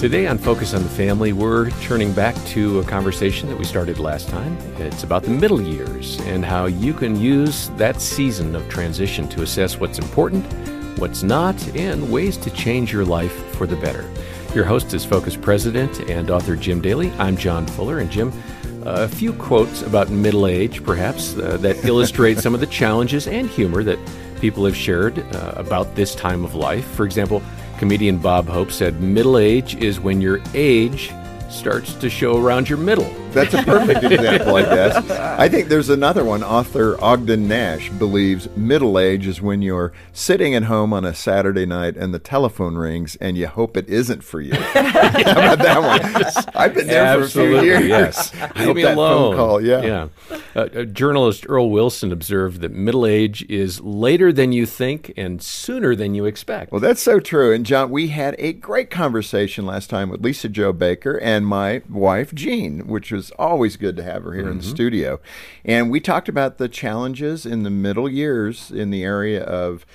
Today on Focus on the Family, we're turning back to a conversation that we started last time. It's about the middle years and how you can use that season of transition to assess what's important, what's not, and ways to change your life for the better. Your host is Focus President and author Jim Daly. I'm John Fuller. And Jim, a few quotes about middle age, perhaps, that illustrate some of the challenges and humor that people have shared about this time of life. For example, comedian Bob Hope said, "Middle age is when your age starts to show around your middle." That's a perfect example, I guess. I think there's another one. Author Ogden Nash believes middle age is when you're sitting at home on a Saturday night and the telephone rings and you hope it isn't for you. How about that one? I've been there for a few years. Yes. Leave me alone. Phone call, yeah. Journalist Earl Wilson observed that middle age is later than you think and sooner than you expect. Well, that's so true. And John, we had a great conversation last time with Lisa Jo Baker and my wife, Jean, which was always good to have her here in the studio. And we talked about the challenges in the middle years in the area of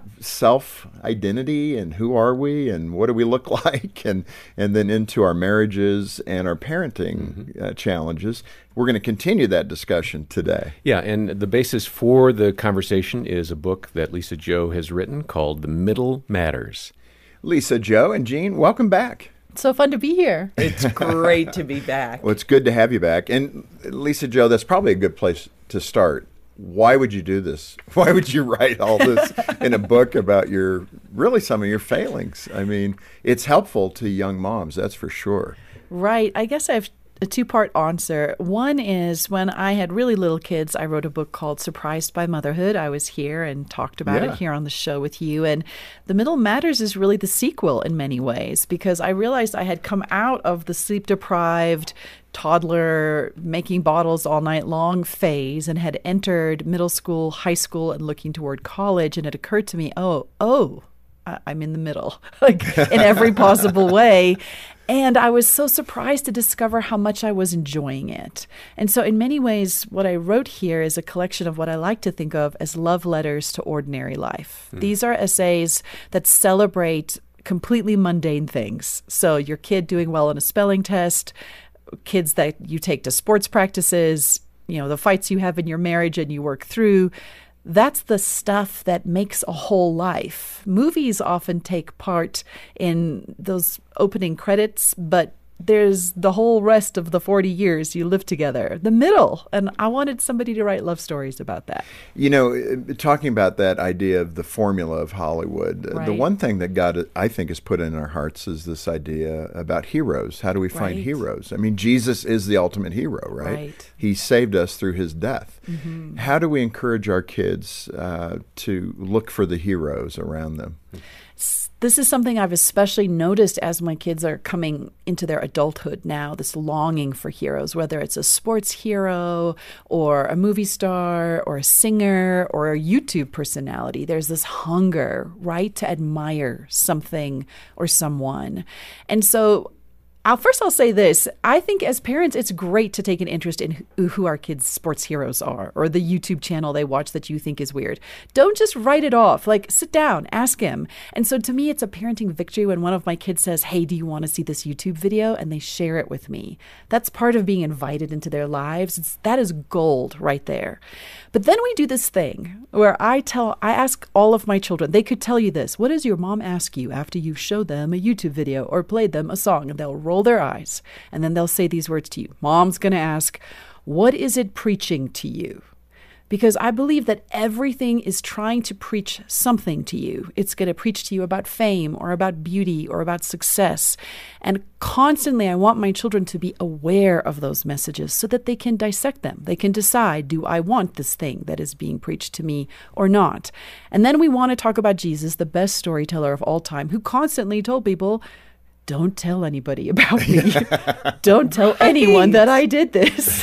self-identity and who are we and what do we look like, and then into our marriages and our parenting challenges. We're going to continue that discussion today. Yeah, and the basis for the conversation is a book that Lisa Jo has written called The Middle Matters. Lisa Jo and Jean, welcome back. So fun to be here. It's great to be back. Well, it's good to have you back. And Lisa Jo, that's probably a good place to start. Why would you do this? Why would you write all this in a book about some of your failings? I mean, it's helpful to young moms, that's for sure. Right. I guess I have a two-part answer. One is when I had really little kids, I wrote a book called Surprised by Motherhood. I was here and talked about it here on the show with you. And The Middle Matters is really the sequel in many ways, because I realized I had come out of the sleep-deprived toddler making bottles all night long phase and had entered middle school, high school, and looking toward college. And it occurred to me, I'm in the middle, like in every possible way. And I was so surprised to discover how much I was enjoying it. And so in many ways, what I wrote here is a collection of what I like to think of as love letters to ordinary life. These are essays that celebrate completely mundane things. So your kid doing well on a spelling test, kids that you take to sports practices, the fights you have in your marriage and you work through. That's the stuff that makes a whole life. Movies often take part in those opening credits, but there's the whole rest of the 40 years you live together, the middle. And I wanted somebody to write love stories about that. Talking about that idea of the formula of Hollywood, the one thing that God, I think, has put in our hearts is this idea about heroes. How do we find heroes? I mean, Jesus is the ultimate hero, right? He saved us through his death. How do we encourage our kids to look for the heroes around them? This is something I've especially noticed as my kids are coming into their adulthood now, this longing for heroes, whether it's a sports hero or a movie star or a singer or a YouTube personality. There's this hunger, right, to admire something or someone. And so I'll say this. I think as parents, it's great to take an interest in who our kids' sports heroes are or the YouTube channel they watch that you think is weird. Don't just write it off. Like, sit down, ask him. And so to me, it's a parenting victory when one of my kids says, "Hey, do you want to see this YouTube video?" And they share it with me. That's part of being invited into their lives. That is gold right there. But then we do this thing where I ask all of my children, they could tell you this: what does your mom ask you after you showed them a YouTube video or played them a song? And they'll roll their eyes and then they'll say these words to you. Mom's going to ask, "What is it preaching to you?" Because I believe that everything is trying to preach something to you. It's going to preach to you about fame or about beauty or about success. And constantly I want my children to be aware of those messages so that they can dissect them. They can decide, do I want this thing that is being preached to me or not? And then we want to talk about Jesus, the best storyteller of all time, who constantly told people, "Don't tell anybody about me. Don't tell anyone that I did this."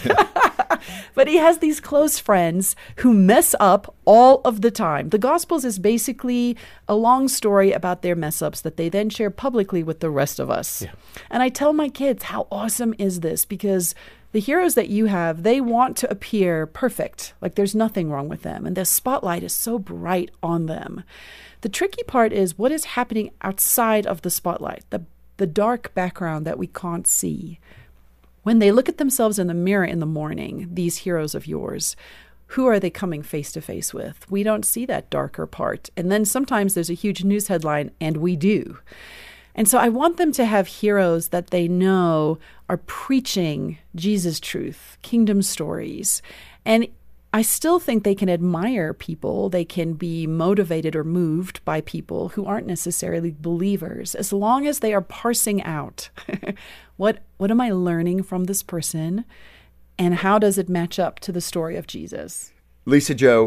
But he has these close friends who mess up all of the time. The Gospels is basically a long story about their mess ups that they then share publicly with the rest of us. Yeah. And I tell my kids, how awesome is this? Because the heroes that you have, they want to appear perfect, like there's nothing wrong with them. And the spotlight is so bright on them. The tricky part is what is happening outside of the spotlight, the the dark background that we can't see. When they look at themselves in the mirror in the morning, these heroes of yours, who are they coming face to face with? We don't see that darker part. And then sometimes there's a huge news headline, and we do. And so I want them to have heroes that they know are preaching Jesus truth, kingdom stories. And I still think they can admire people. They can be motivated or moved by people who aren't necessarily believers, as long as they are parsing out what am I learning from this person, and how does it match up to the story of Jesus? Lisa-Jo,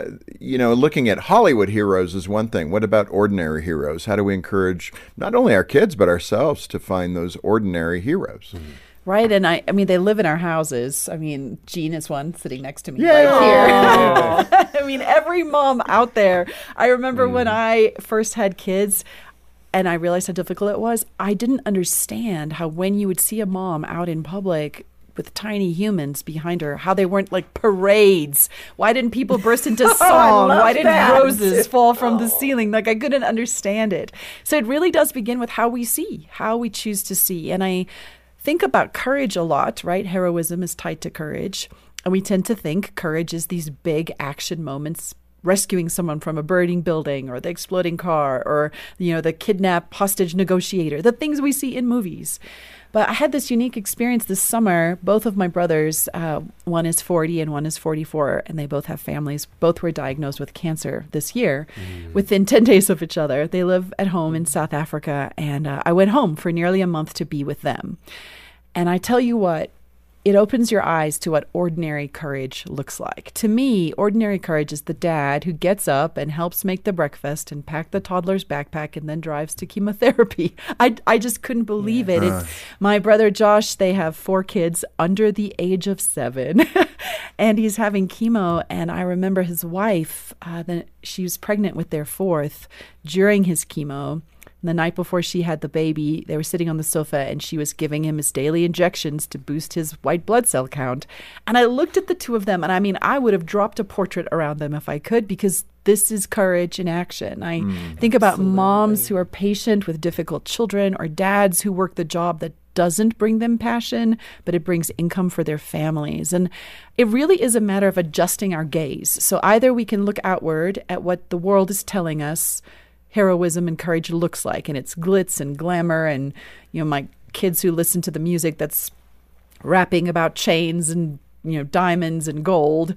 looking at Hollywood heroes is one thing. What about ordinary heroes? How do we encourage not only our kids, but ourselves to find those ordinary heroes? Mm-hmm. Right. And I mean, they live in our houses. I mean, Jean is one sitting next to me right here. I mean, every mom out there. I remember when I first had kids and I realized how difficult it was. I didn't understand how when you would see a mom out in public with tiny humans behind her, how they weren't like parades. Why didn't people burst into song? Why didn't roses fall from the ceiling? Like, I couldn't understand it. So it really does begin with how we see, how we choose to see. And I think about courage a lot, right? Heroism is tied to courage. And we tend to think courage is these big action moments, rescuing someone from a burning building or the exploding car or, the kidnap hostage negotiator, the things we see in movies. But I had this unique experience this summer. Both of my brothers, one is 40 and one is 44, and they both have families. Both were diagnosed with cancer this year within 10 days of each other. They live at home in South Africa, and I went home for nearly a month to be with them. And I tell you what, it opens your eyes to what ordinary courage looks like. To me, ordinary courage is the dad who gets up and helps make the breakfast and pack the toddler's backpack and then drives to chemotherapy. I just couldn't believe it. My brother Josh, they have 4 kids under the age of 7, and he's having chemo. And I remember his wife, she was pregnant with their 4th during his chemo. The night before she had the baby, they were sitting on the sofa and she was giving him his daily injections to boost his white blood cell count. And I looked at the two of them, and I mean, I would have dropped a portrait around them if I could, because this is courage in action. I think about moms who are patient with difficult children, or dads who work the job that doesn't bring them passion, but it brings income for their families. And it really is a matter of adjusting our gaze. So either we can look outward at what the world is telling us heroism and courage looks like, and it's glitz and glamour, and my kids who listen to the music that's rapping about chains and diamonds and gold.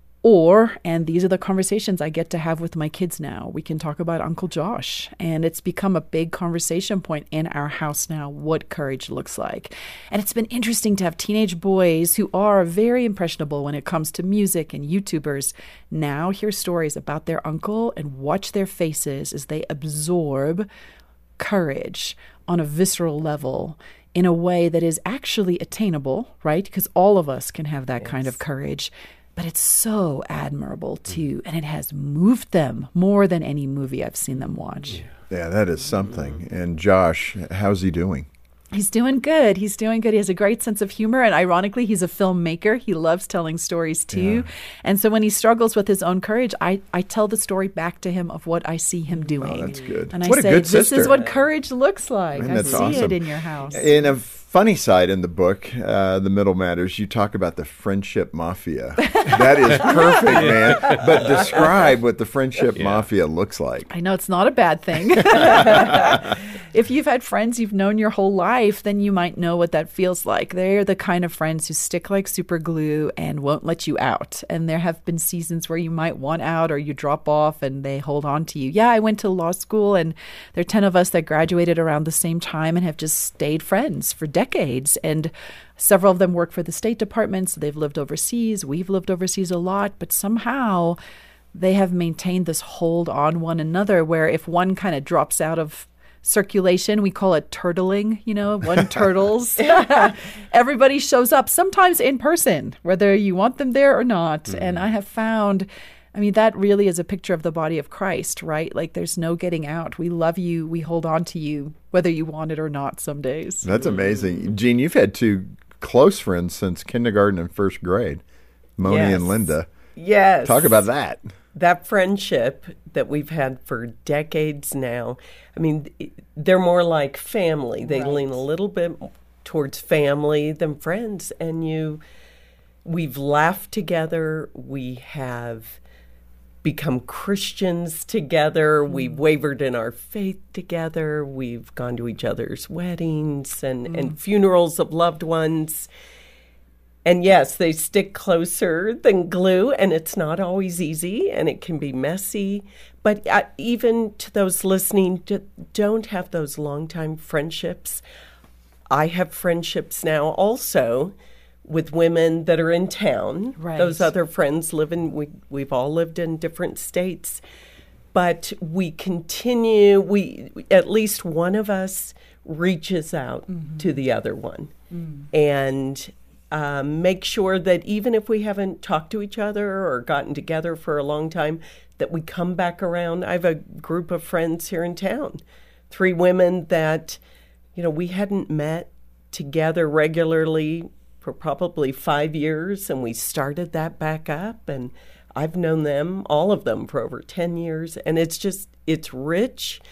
And these are the conversations I get to have with my kids now. We can talk about Uncle Josh, and it's become a big conversation point in our house now, what courage looks like. And it's been interesting to have teenage boys who are very impressionable when it comes to music and YouTubers now hear stories about their uncle and watch their faces as they absorb courage on a visceral level in a way that is actually attainable, right? Because all of us can have that kind of courage. But it's so admirable, too, and it has moved them more than any movie I've seen them watch. Yeah, that is something. And Josh, how's he doing? He's doing good. He has a great sense of humor, and ironically, he's a filmmaker. He loves telling stories, too. Yeah. And so when he struggles with his own courage, I tell the story back to him of what I see him doing. Oh, that's good. And what I a say, good this sister. is what courage looks like. Man, I see awesome. it in your house. In a funny side in the book, The Middle Matters, you talk about the friendship mafia. That is perfect, man. But describe what the friendship mafia looks like. I know it's not a bad thing. If you've had friends you've known your whole life, then you might know what that feels like. They're the kind of friends who stick like super glue and won't let you out. And there have been seasons where you might want out or you drop off and they hold on to you. Yeah, I went to law school, and there are 10 of us that graduated around the same time and have just stayed friends for decades. And several of them work for the State Department, so they've lived overseas. We've lived overseas a lot, but somehow they have maintained this hold on one another where if one kind of drops out of circulation, we call it turtling, one turtles. Everybody shows up, sometimes in person, whether you want them there or not. And I have found, that really is a picture of the body of Christ, right? Like, there's no getting out. We love you. We hold on to you, whether you want it or not some days. That's amazing. Jean, you've had 2 close friends since kindergarten and first grade, Moni and Linda. Yes. Talk about that. that friendship that we've had for decades now, I mean, they're more like family. They lean a little bit towards family than friends. And we've laughed together. We have become Christians together. We've wavered in our faith together. We've gone to each other's weddings and funerals of loved ones. And yes, they stick closer than glue, and it's not always easy, and it can be messy. But even to those listening, don't have those long-time friendships. I have friendships now also with women that are in town. Right. Those other friends we've all lived in different states. But we continue, at least one of us reaches out to the other one. And make sure that even if we haven't talked to each other or gotten together for a long time, that we come back around. I have a group of friends here in town, 3 women that, we hadn't met together regularly for probably 5 years, and we started that back up. And I've known them, all of them, for over 10 years. And it's rich.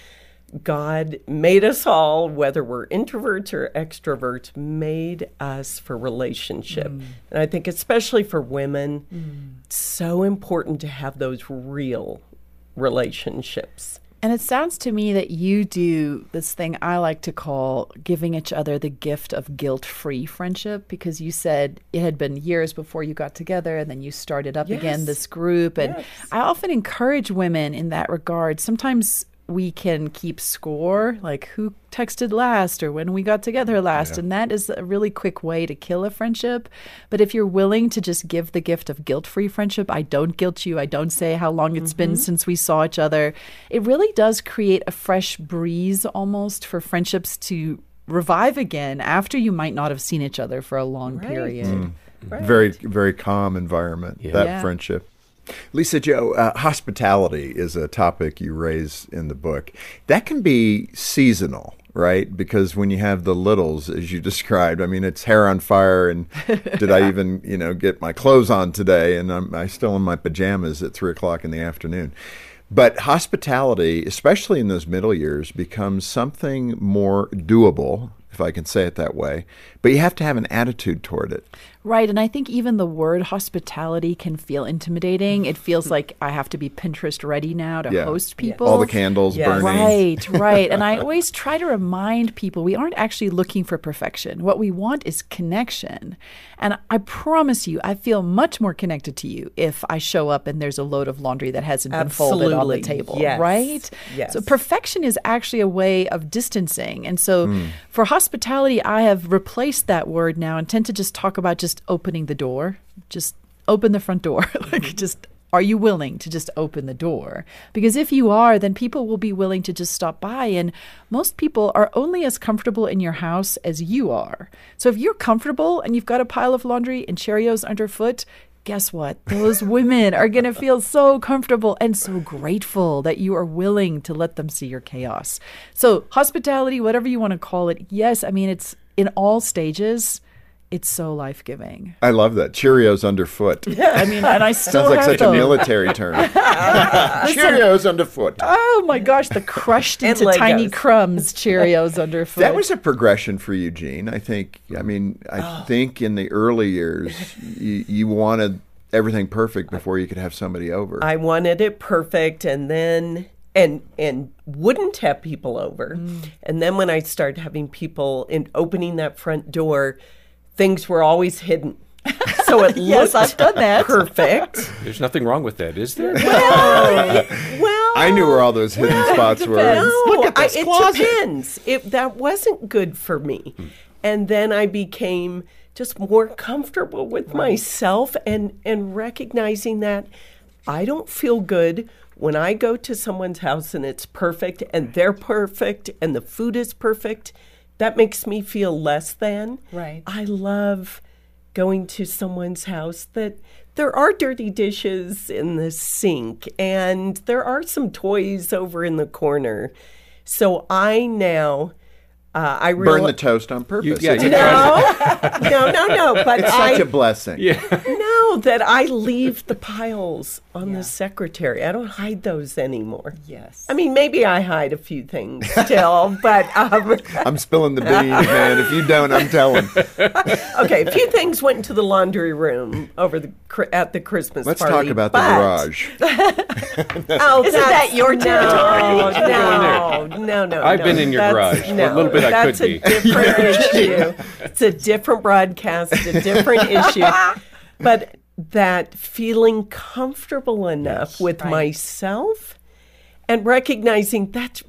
God made us all, whether we're introverts or extroverts, made us for relationship. And I think especially for women, it's so important to have those real relationships. And it sounds to me that you do this thing I like to call giving each other the gift of guilt-free friendship, because you said it had been years before you got together and then you started up again this group. And I often encourage women in that regard. Sometimes we can keep score, like who texted last or when we got together last. And that is a really quick way to kill a friendship. But if you're willing to just give the gift of guilt-free friendship, I don't guilt you. I don't say how long it's been since we saw each other. It really does create a fresh breeze almost for friendships to revive again after you might not have seen each other for a long period. Very, very calm environment, that friendship. Lisa-Jo, hospitality is a topic you raise in the book. That can be seasonal, right? Because when you have the littles, as you described, I mean, it's hair on fire, and did I even, get my clothes on today? And I'm still in my pajamas at 3 o'clock in the afternoon. But hospitality, especially in those middle years, becomes something more doable, if I can say it that way. But you have to have an attitude toward it. Right. And I think even the word hospitality can feel intimidating. It feels like I have to be Pinterest ready now to host people. All the candles burning. Right. And I always try to remind people we aren't actually looking for perfection. What we want is connection. And I promise you, I feel much more connected to you if I show up and there's a load of laundry that hasn't been folded on the table. Right? Yes. So perfection is actually a way of distancing. And so for hospitality, I have replaced that word now and tend to just talk about just opening the door. Just open the front door. Are you willing to just open the door? Because if you are, then people will be willing to just stop by. And most people are only as comfortable in your house as you are. So if you're comfortable and you've got a pile of laundry and Cheerios underfoot, guess what? Those women are going to feel so comfortable and so grateful that you are willing to let them see your chaos. So hospitality, whatever you want to call it, yes, I mean, it's in all stages. It's so life-giving. I love that. Cheerios underfoot. I mean, and I still sounds like have such those. a military term. Cheerios underfoot. Oh my gosh, the crushed into tiny crumbs Cheerios underfoot. That was a progression for you, Jean. I think. I mean, I think in the early years, you wanted everything perfect before you could have somebody over. I wanted it perfect, and then and wouldn't have people over. And then when I started having people and opening that front door, things were always hidden. So it yes, I've done that. Perfect. There's nothing wrong with that, is there? Well, I knew where all those hidden spots were. No, Look at this closet. It depends. That wasn't good for me. And then I became just more comfortable with myself and recognizing that I don't feel good when I go to someone's house and it's perfect and they're perfect and the food is perfect. That makes me feel less than. Right. I love going to someone's house that there are dirty dishes in the sink and there are some toys over in the corner. So I now, I burn the toast on purpose. No. But it's such a blessing. No, that I leave the piles on the secretary. I don't hide those anymore. Yes. I mean, maybe I hide a few things still, but... I'm spilling the beans, man. If you don't, I'm telling. Okay, a few things went into the laundry room at the Christmas Let's party. talk about the garage. Isn't that your territory? No. I've been in your garage. A little bit I could be. That's a different issue. It's a different broadcast, a different issue. But that feeling comfortable enough with myself and recognizing that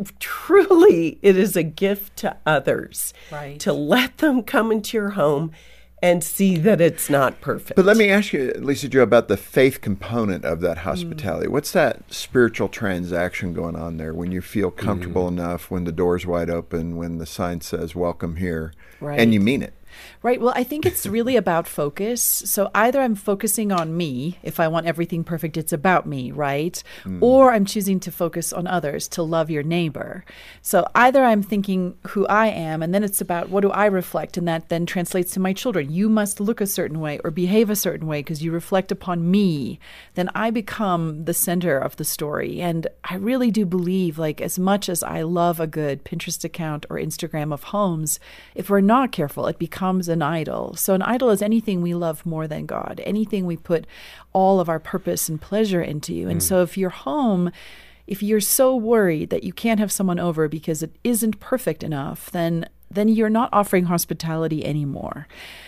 truly it is a gift to others to let them come into your home and see that it's not perfect. But let me ask you, Lisa Jo, about the faith component of that hospitality. What's that spiritual transaction going on there when you feel comfortable enough, when the door's wide open, when the sign says, welcome here, and you mean it? Right. Well, I think it's really about focus. So either I'm focusing on me. If I want everything perfect, it's about me, right? Or I'm choosing to focus on others, to love your neighbor. So either I'm thinking who I am, and then it's about what do I reflect, and that then translates to my children. You must look a certain way or behave a certain way because you reflect upon me. Then I become the center of the story. And I really do believe, like, as much as I love a good Pinterest account or Instagram of homes, if we're not careful, it becomes an idol. So an idol is anything we love more than God, anything we put all of our purpose and pleasure into. And so if your home, if you're so worried that you can't have someone over because it isn't perfect enough, then you're not offering hospitality anymore.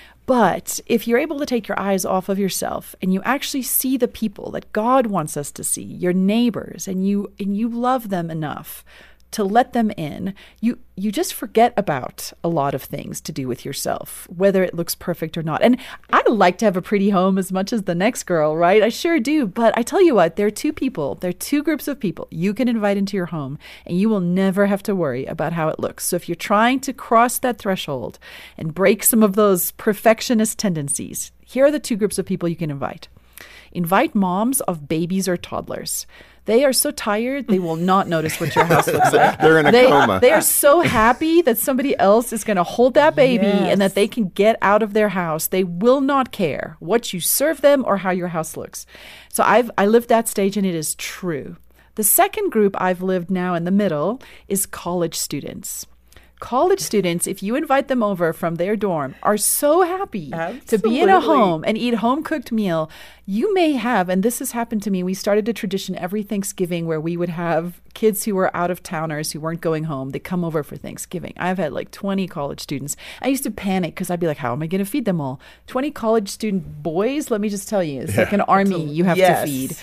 But if you're able to take your eyes off of yourself and you actually see the people that God wants us to see, your neighbors, and you love them enough to let them in, you just forget about a lot of things to do with yourself, whether it looks perfect or not. And I like to have a pretty home as much as the next girl, right? I sure do. But I tell you what, there are two groups of people you can invite into your home, and you will never have to worry about how it looks. So if you're trying to cross that threshold and break some of those perfectionist tendencies, here are the two groups of people you can invite. Invite moms of babies or toddlers. They are so tired, they will not notice what your house looks like. They're in a coma. They are so happy that somebody else is going to hold that baby and that they can get out of their house. They will not care what you serve them or how your house looks. So I lived that stage, and it is true. The second group I've lived now in the middle is college students. College students, if you invite them over from their dorm, are so happy to be in a home and eat home-cooked meal. You may have, and this has happened to me, we started a tradition every Thanksgiving where we would have kids who were out-of-towners who weren't going home. They come over for Thanksgiving. I've had like 20 college students. I used to panic because I'd be like, how am I going to feed them all? 20 college student boys, let me just tell you, it's like an army you have to feed.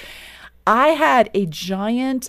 I had a giant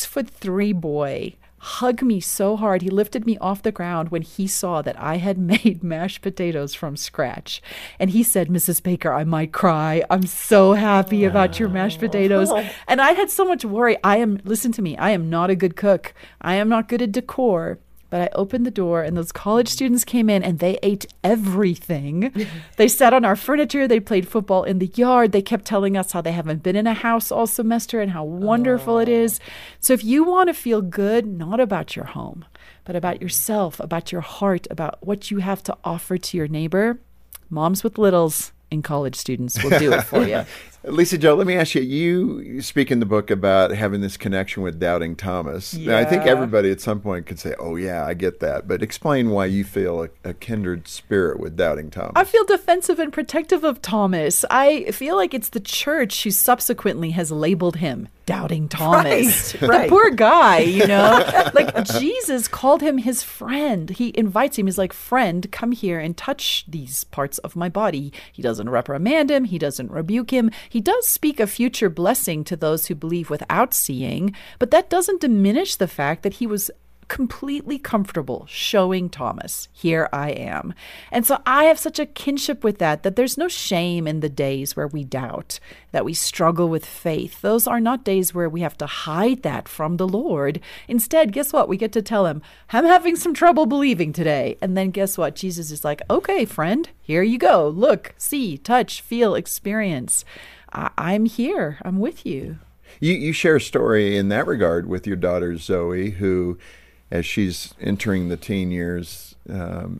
6'3" boy hug me so hard. He lifted me off the ground when he saw that I had made mashed potatoes from scratch. And he said, Mrs. Baker, I might cry. I'm so happy about your mashed potatoes. And I had so much worry. Listen to me, I am not a good cook. I am not good at decor. But I opened the door, and those college students came in, and they ate everything. They sat on our furniture. They played football in the yard. They kept telling us how they haven't been in a house all semester and how wonderful it is. So if you want to feel good, not about your home, but about yourself, about your heart, about what you have to offer to your neighbor, moms with littles and college students will do it for you. Lisa Jo, let me ask you, you speak in the book about having this connection with doubting Thomas. Yeah. Now, I think everybody at some point could say, oh, yeah, I get that. But explain why you feel a kindred spirit with doubting Thomas. I feel defensive and protective of Thomas. I feel like it's the church who subsequently has labeled him Doubting Thomas. Right. The poor guy, you know. Like, Jesus called him his friend. He invites him. He's like, friend, come here and touch these parts of my body. He doesn't reprimand him. He doesn't rebuke him. He does speak a future blessing to those who believe without seeing, but that doesn't diminish the fact that he was completely comfortable showing Thomas, here I am. And so I have such a kinship with that there's no shame in the days where we doubt, that we struggle with faith. Those are not days where we have to hide that from the Lord. Instead, guess what? We get to tell him, I'm having some trouble believing today. And then guess what? Jesus is like, okay, friend, here you go. Look, see, touch, feel, experience. I'm here. I'm with you. You share a story in that regard with your daughter Zoe, who, as she's entering the teen years,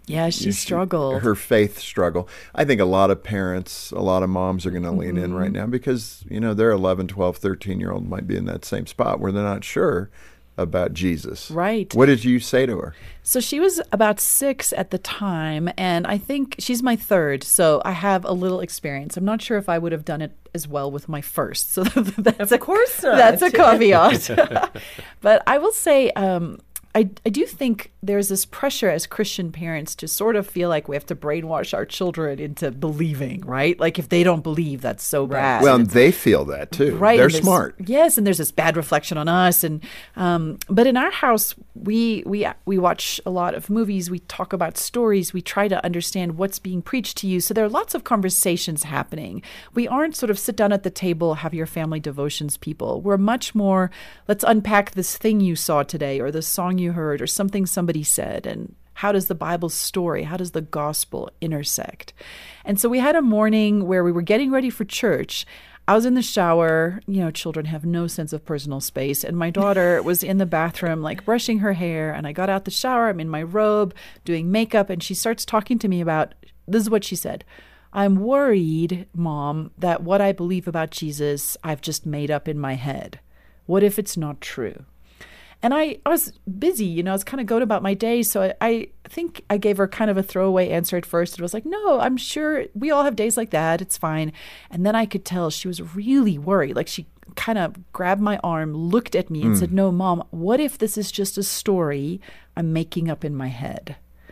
Yeah, she struggled. Her faith struggle. I think a lot of parents, a lot of moms are going to lean in right now because, their 11, 12, 13-year-old might be in that same spot where they're not sure about Jesus. Right. What did you say to her? So she was about 6 at the time, and I think she's my third, so I have a little experience. I'm not sure if I would have done it as well with my first. So that's of course not. That's a caveat. But I will say, I do think there's this pressure as Christian parents to sort of feel like we have to brainwash our children into believing, right? Like if they don't believe, that's so bad. Well, and they feel that too. Right. They're smart. Yes, and there's this bad reflection on us. And but in our house, we watch a lot of movies. We talk about stories. We try to understand what's being preached to you. So there are lots of conversations happening. We aren't sort of sit down at the table, have your family devotions people. We're much more, let's unpack this thing you saw today or the song you heard or something somebody said, and how does the Bible story, how does the gospel intersect? And so we had a morning where we were getting ready for church. I was in the shower. Children have no sense of personal space. And my daughter was in the bathroom, like brushing her hair. And I got out the shower. I'm in my robe, doing makeup. And she starts talking to me about, this is what she said. I'm worried, Mom, that what I believe about Jesus, I've just made up in my head. What if it's not true? And I was busy, I was kind of going about my day. So I think I gave her kind of a throwaway answer at first. It was like, no, I'm sure we all have days like that. It's fine. And then I could tell she was really worried. Like she kind of grabbed my arm, looked at me and said, no, Mom, what if this is just a story I'm making up in my head?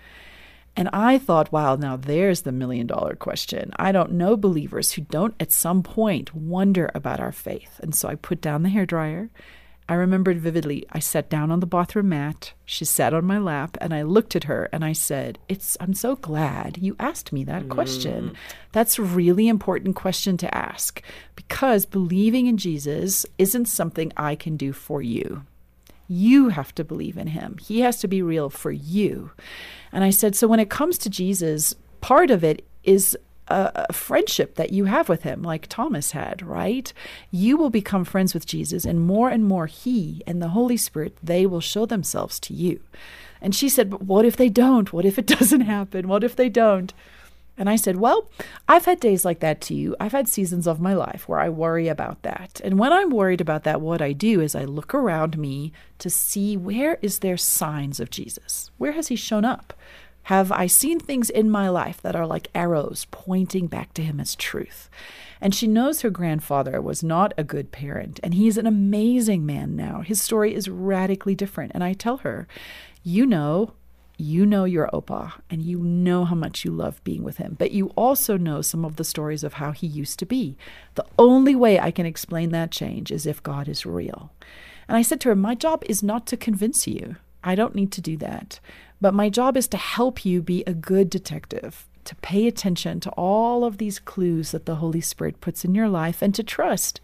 And I thought, wow, now there's the $1 million question. I don't know believers who don't at some point wonder about our faith. And so I put down the hairdryer. I remembered vividly, I sat down on the bathroom mat, she sat on my lap, and I looked at her and I said, I'm so glad you asked me that question. That's a really important question to ask because believing in Jesus isn't something I can do for you. You have to believe in him. He has to be real for you. And I said, so when it comes to Jesus, part of it is a friendship that you have with him, like Thomas had, right? You will become friends with Jesus, and more he and the Holy Spirit, they will show themselves to you. And she said, but what if they don't? What if it doesn't happen? What if they don't? And I said, well, I've had days like that too. I've had seasons of my life where I worry about that. And when I'm worried about that, what I do is I look around me to see where is there signs of Jesus? Where has he shown up? Have I seen things in my life that are like arrows pointing back to him as truth? And she knows her grandfather was not a good parent, and he's an amazing man now. His story is radically different. And I tell her, you know your Opa, and you know how much you love being with him, but you also know some of the stories of how he used to be. The only way I can explain that change is if God is real. And I said to her, my job is not to convince you. I don't need to do that. But my job is to help you be a good detective, to pay attention to all of these clues that the Holy Spirit puts in your life and to trust.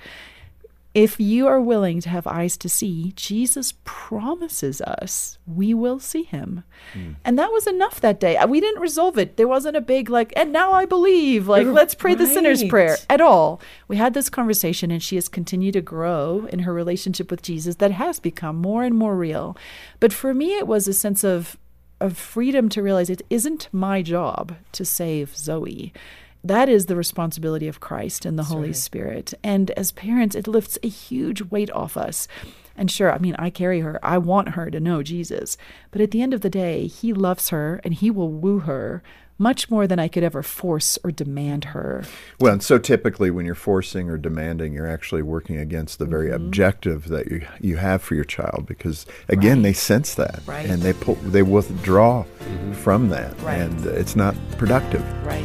If you are willing to have eyes to see, Jesus promises us we will see him. And that was enough that day. We didn't resolve it. There wasn't a big and now I believe, let's pray the sinner's prayer at all. We had this conversation and she has continued to grow in her relationship with Jesus that has become more and more real. But for me, it was a sense of freedom to realize it isn't my job to save Zoe. That is the responsibility of Christ and the Holy Spirit. And as parents, it lifts a huge weight off us. And sure, I carry her. I want her to know Jesus. But at the end of the day, he loves her and he will woo her much more than I could ever force or demand her. Well, and so typically when you're forcing or demanding, you're actually working against the very objective that you have for your child because, again, they sense that. Right. And they withdraw from that. Right. And it's not productive. Right.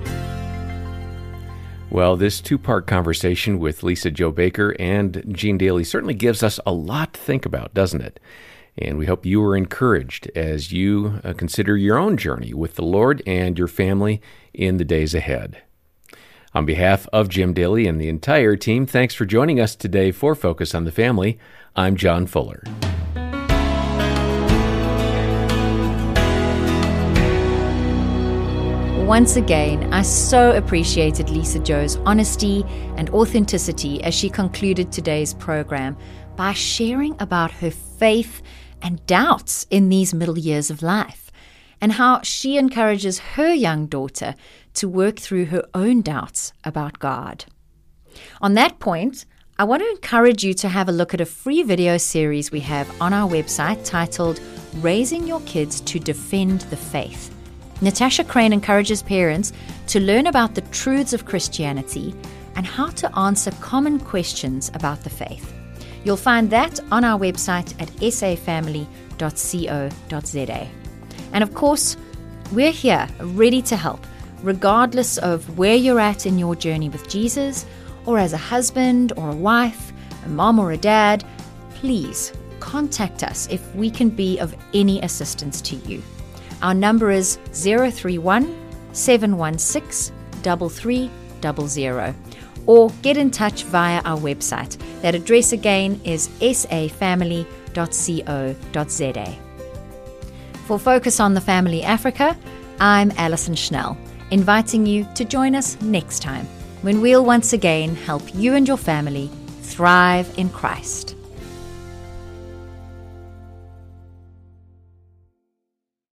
Well, this two-part conversation with Lisa-Jo Baker and Gene Daly certainly gives us a lot to think about, doesn't it? And we hope you are encouraged as you consider your own journey with the Lord and your family in the days ahead. On behalf of Jim Daly and the entire team, thanks for joining us today for Focus on the Family. I'm John Fuller. Once again, I so appreciated Lisa-Jo's honesty and authenticity as she concluded today's program by sharing about her faith and doubts in these middle years of life. and how she encourages her young daughter to work through her own doubts about God. On that point, I want to encourage you to have a look at a free video series we have on our website titled Raising Your Kids to Defend the Faith. Natasha Crane encourages parents to learn about the truths of Christianity and how to answer common questions about the faith. You'll find that on our website at safamily.co.za. And of course, we're here ready to help, regardless of where you're at in your journey with Jesus, or as a husband or a wife, a mom or a dad. Please contact us if we can be of any assistance to you. Our number is 031 716 3300, or get in touch via our website. That address again is safamily.co.za. For Focus on the Family Africa, I'm Alison Schnell, inviting you to join us next time when we'll once again help you and your family thrive in Christ.